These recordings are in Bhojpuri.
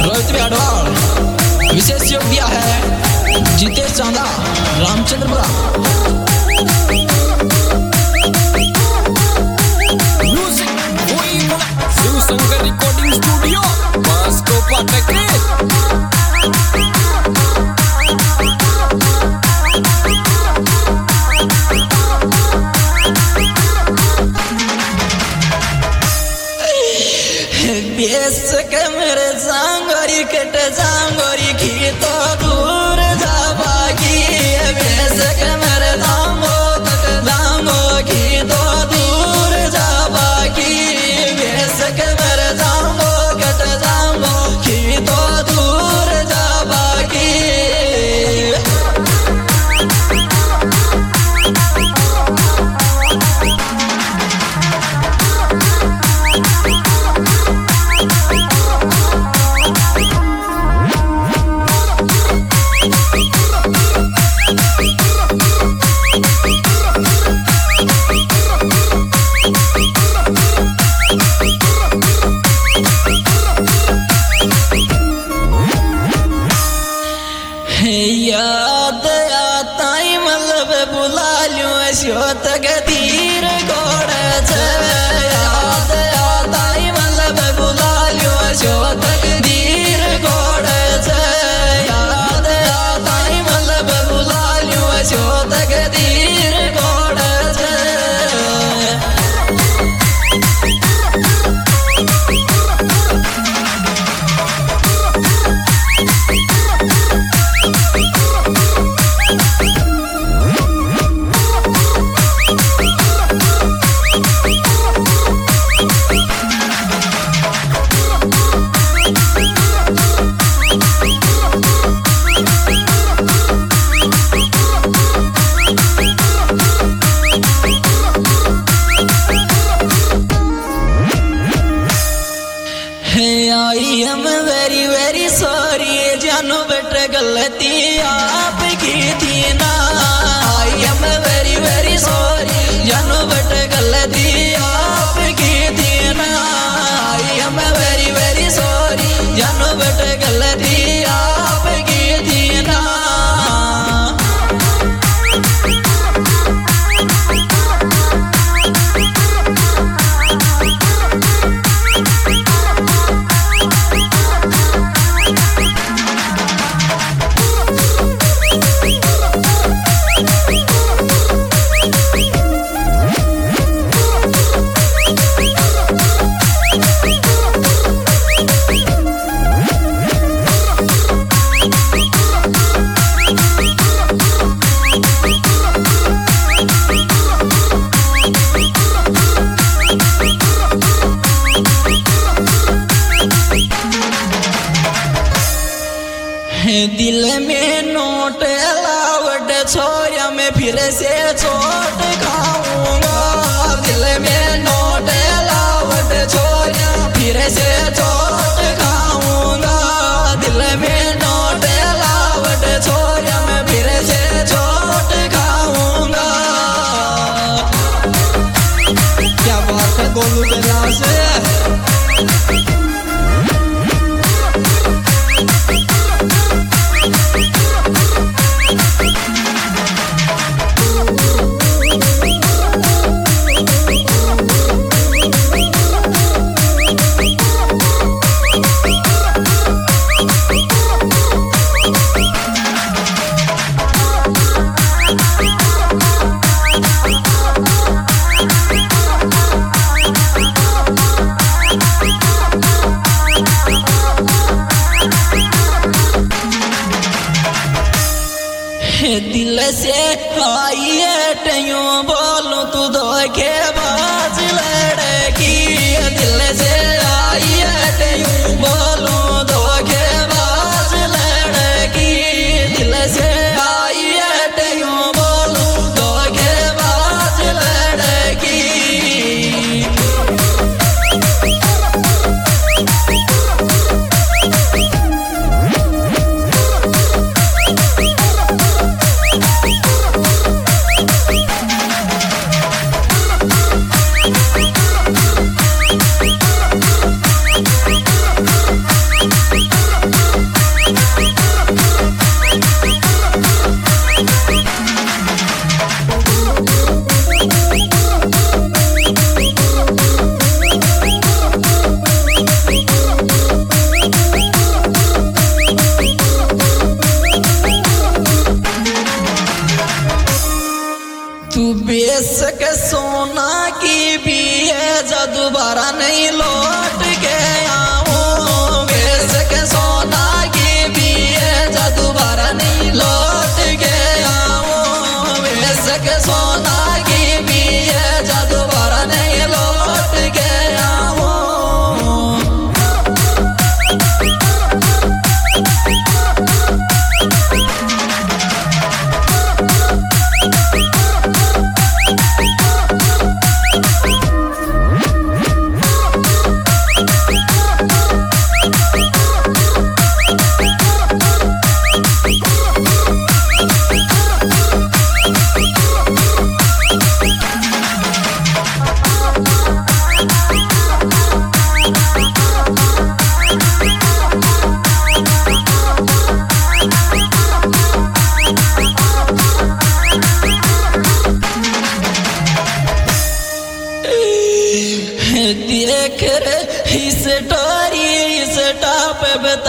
रोहित बिहाड़वाल। विशेष योग दिया है जितेश चांदा, रामचंद्रपुरा। शिव शंकर रिकॉर्डिंग स्टूडियो, मास्को पाठक। बेस के मेरे सांगोरी कट सांगोरी की तो दूर जा बागी। बेस के मेरे सांगो कट सांगो की तो दूर जा बागी। बेस के मेरे सांगो कट सांगो की तो दूर जा बागी। याद आता ही मतलब बुला लूं ऐसो तक तीर घोड़े से। याद आता ही मतलब बुला लूं ऐसो तक तीर घोड़े से। याद आता ही मतलब बुला लूं ऐसो तक तीर घोड़े से। I am very very sorry जानू बेटे गलती आपकी थी ना। I am very very sorry जानू बेटे गलती आपकी थी ना। I am very very sorry जानू बेटे गलती आपकी थी ना। दिल में नोट अलावट छोया मैं फिर से चोट खाऊंगा। दिल में नोट अलावट छोया फिर से चोट खाऊंगा। दिल में नोट अलावट छोया मैं फिर से चोट खाऊंगा। क्या बात है गोलू बेला से। दिल से आइए टयूं बोलूं तू धोखेबाज लड़की। दिल से आइए टयूं बोलूं धोखेबाज लड़की। दिल से आइए टयूं बोलूं धोखेबाज लड़की।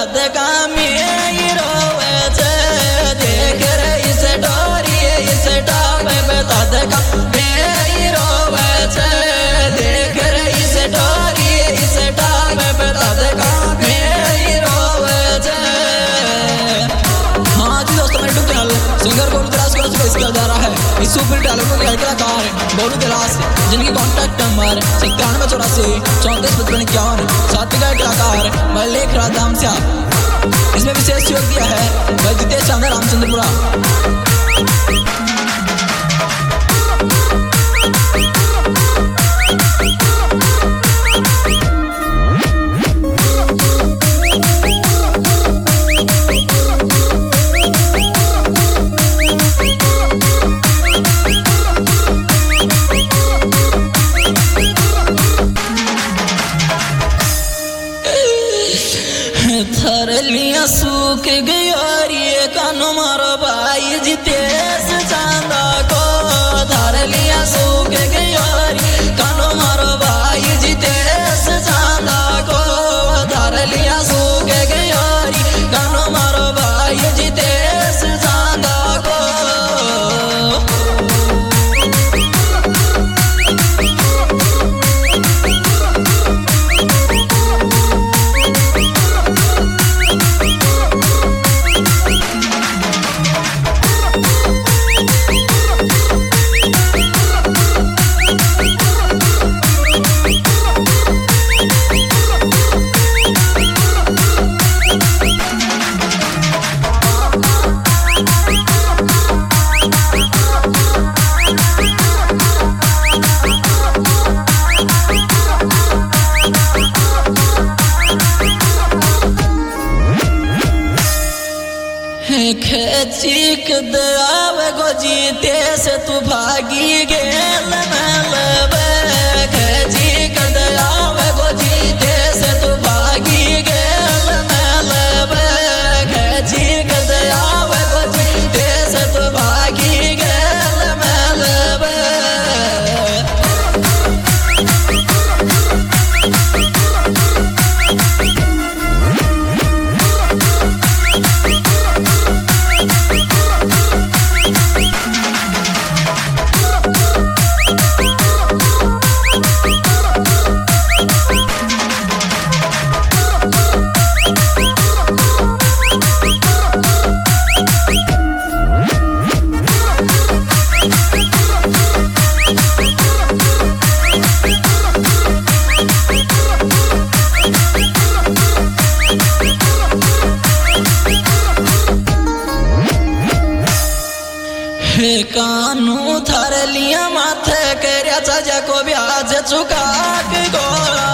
तद का में रोवे छे देख रे इस डोरी इस टावे पे तद का में रोवे छे देख रे इस डोरी इस टावे पे तद का में रोवे छे। हाँ जी दोस्तों, मैं यूट्यूब चैनल सिंगर गोलू दिलास को पेश किया जा रहा है इस सुपर टैलेंट के कलाकार गोलू दिलास, जिनकी कॉन्टैक्ट नंबर 9184 साथ में कलाकार मल्लिक राधाम से इसमें विशेष सहयोग दिया है भाई जितेश चंद्र रामचंद्रपुरा। थरलियां सूख गयोरी कानो मारो भाई जितेश चांदा को थरलियां सूख गयोरी कानो मारो भाई जितेश चांदा को थरलियां सूख गयोरी कानो मारो भाई जितेश चांदा को। खेचीक दाव गो जीते से तू भागी गेल मेलबे खेचीक दाव गो जीते से तू भागी गेल मेलबे खेचीक दाव गो जीते से तू भागी गेल मेलबे। कानू थरलियां माथे करया सजा को ब्याज चुका के गोला